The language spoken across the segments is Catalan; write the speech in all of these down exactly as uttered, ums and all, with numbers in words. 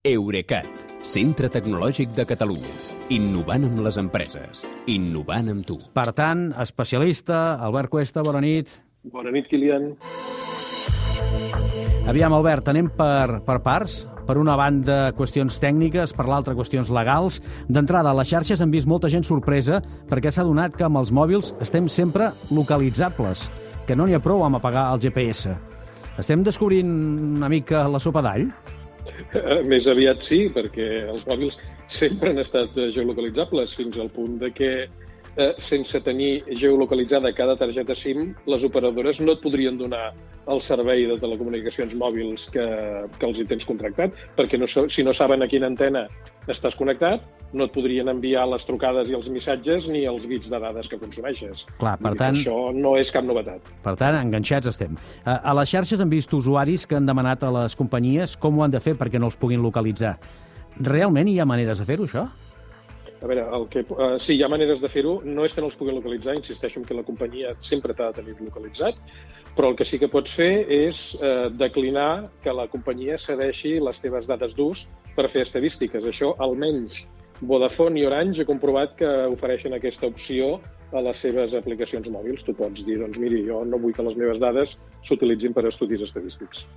Eurecat, centre tecnològic de Catalunya. Innovant amb les empreses. Innovant amb tu. Per tant, especialista, Albert Cuesta, bona nit. Bona nit, Kilian. Aviam, Albert, anem per, per parts. Per una banda, qüestions tècniques, per l'altra, qüestions legals. D'entrada, a les xarxes hem vist molta gent sorpresa perquè s'ha adonat que amb els mòbils estem sempre localitzables, que no n'hi ha prou amb apagar el G P S. Estem descobrint una mica la sopa d'all? Més aviat sí, perquè els mòbils sempre han estat geolocalitzables fins al punt de que eh, sense tenir geolocalitzada cada targeta SIM, les operadores no et podrien donar el servei de telecomunicacions mòbils que, que els hi tens contractat, perquè no, si no saben a quina antena estàs connectat, no et podrien enviar les trucades i els missatges ni els bits de dades que consumeixes. Clar, per tant, això no és cap novetat. Per tant, enganxats estem. A les xarxes hem vist usuaris que han demanat a les companyies com ho han de fer perquè no els puguin localitzar. Realment hi ha maneres de fer-ho, això? A veure, el que, uh, sí, hi ha maneres de fer-ho. No és que no els puguin localitzar, insisteixo en que la companyia sempre t'ha de tenir localitzat, però el que sí que pots fer és uh, declinar que la companyia cedeixi les teves dades d'ús per fer estadístiques. Això, almenys, Vodafone i Orange he comprovat que ofereixen aquesta opció a les seves aplicacions mòbils. Tu pots dir, doncs miri, jo no vull que les meves dades s'utilitzin per estudis estadístics.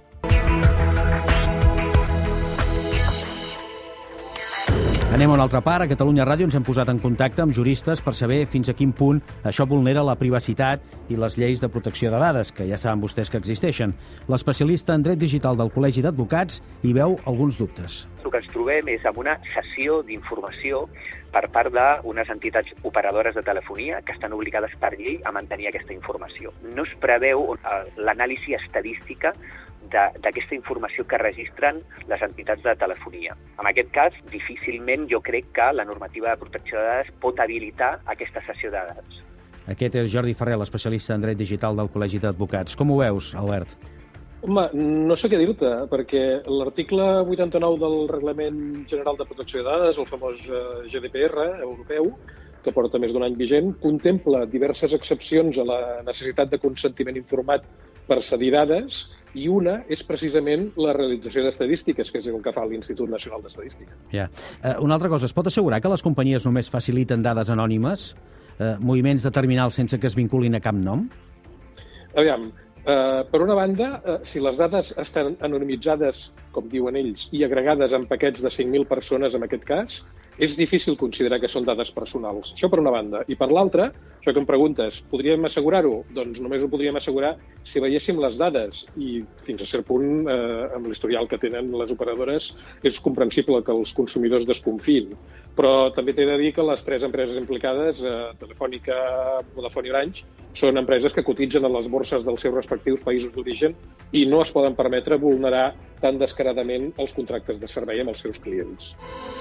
Anem a una altra part. A Catalunya Ràdio ens hem posat en contacte amb juristes per saber fins a quin punt això vulnera la privacitat i les lleis de protecció de dades, que ja saben vostès que existeixen. L'especialista en dret digital del Col·legi d'Advocats hi veu alguns dubtes. El que ens trobem és amb una cessió d'informació per part d'unes entitats operadores de telefonia que estan obligades per llei a mantenir aquesta informació. No es preveu l'anàlisi estadística d'aquesta informació que registren les entitats de telefonia. En aquest cas, difícilment jo crec que la normativa de protecció de dades pot habilitar aquesta cessió de dades. Aquest és Jordi Ferrer, l'especialista en dret digital del Col·legi d'Advocats. Com ho veus, Albert? Home, no sé què dir-te, perquè l'article vuitanta-nou del Reglament General de Protecció de Dades, el famós G D P R europeu, que porta més d'un any vigent, contempla diverses excepcions a la necessitat de consentiment informat per cedir dades, i una és precisament la realització d'estadístiques, que és el que fa l'Institut Nacional d'Estadística. Ja. Uh, una altra cosa, es pot assegurar que les companyies només faciliten dades anònimes, uh, moviments de terminals sense que es vinculin a cap nom? Aviam, uh, per una banda, uh, si les dades estan anonimitzades, com diuen ells, i agregades en paquets de cinc mil persones en aquest cas, és difícil considerar que són dades personals. Això per una banda. I per l'altra, això que em preguntes, podríem assegurar-ho? Doncs només ho podríem assegurar si veiéssim les dades. I fins a cert punt, eh, amb l'historial que tenen les operadores, és comprensible que els consumidors desconfiïn. Però també t'he de dir que les tres empreses implicades, eh, Telefònica, Vodafone i Orange, són empreses que cotitzen a les borses dels seus respectius països d'origen i no es poden permetre vulnerar tan descaradament els contractes de servei amb els seus clients.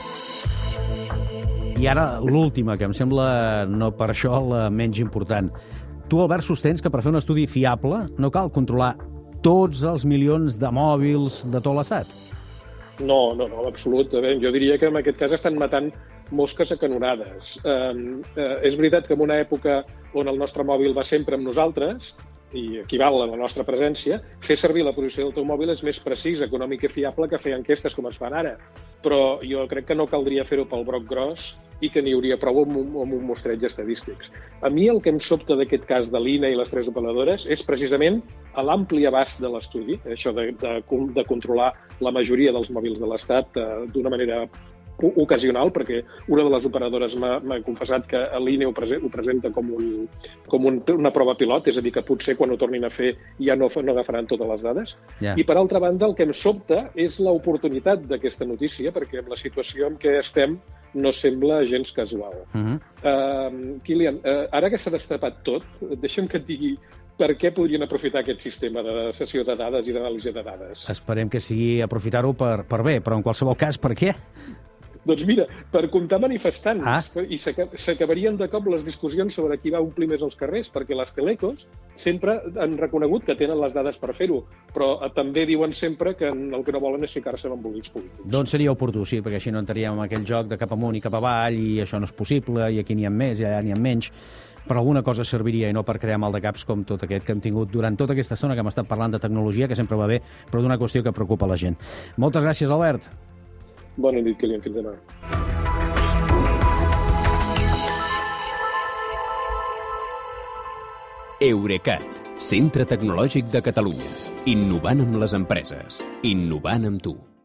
I ara l'última, que em sembla no per això la menys important. Tu, Albert, sostens que per fer un estudi fiable no cal controlar tots els milions de mòbils de tot l'Estat? No, no, no, en absolut. Jo diria que en aquest cas estan matant mosques a canonades. Eh, eh, és veritat que en una època on el nostre mòbil va sempre amb nosaltres, i equival a la nostra presència, fer servir la posició del teu mòbil és més precís, econòmic i fiable que fer enquestes com es fan ara. Però jo crec que no caldria fer-ho pel broc gros i que n'hi hauria prou amb un, amb un mostreig estadístics. A mi el que em sobta d'aquest cas de l'I N A i les tres operadores és precisament a l'ampli abast de l'estudi, això de, de, de controlar la majoria dels mòbils de l'Estat eh, d'una manera ocasional, perquè una de les operadores m'ha confessat que l'I N E ho, prese, ho presenta com, un, com un, una prova pilot, és a dir, que potser quan ho tornin a fer ja no, no agafaran totes les dades. Yeah. I per altra banda, el que em sobta és l'oportunitat d'aquesta notícia, perquè amb la situació en què estem no sembla gens casual. Uh -huh. uh, Kilian, uh, ara que s'ha destapat tot, deixa'm que et digui per què podrien aprofitar aquest sistema de cessió de dades i d'anàlisi de dades. Esperem que sigui aprofitar-ho per, per bé, però en qualsevol cas, per què? Doncs mira, per comptar manifestants, ah. i s'acabarien de cop les discussions sobre qui va omplir més els carrers, perquè les telecos sempre han reconegut que tenen les dades per fer-ho, però també diuen sempre que el que no volen és ficar-se en embolics polítics. Doncs seria oportú, sí, perquè així no entraríem en aquell joc de cap amunt i cap avall, i això no és possible, i aquí n'hi ha més, i allà n'hi ha menys. Per alguna cosa serviria i no per crear mal de caps com tot aquest que hem tingut durant tota aquesta estona que hem estat parlant de tecnologia, que sempre va bé, però d'una qüestió que preocupa la gent. Moltes gràcies, Albert. Bona nit, Kilian. Fins demà. Eurecat, centre tecnològic de Catalunya. Innovant amb les empreses. Innovant amb tu.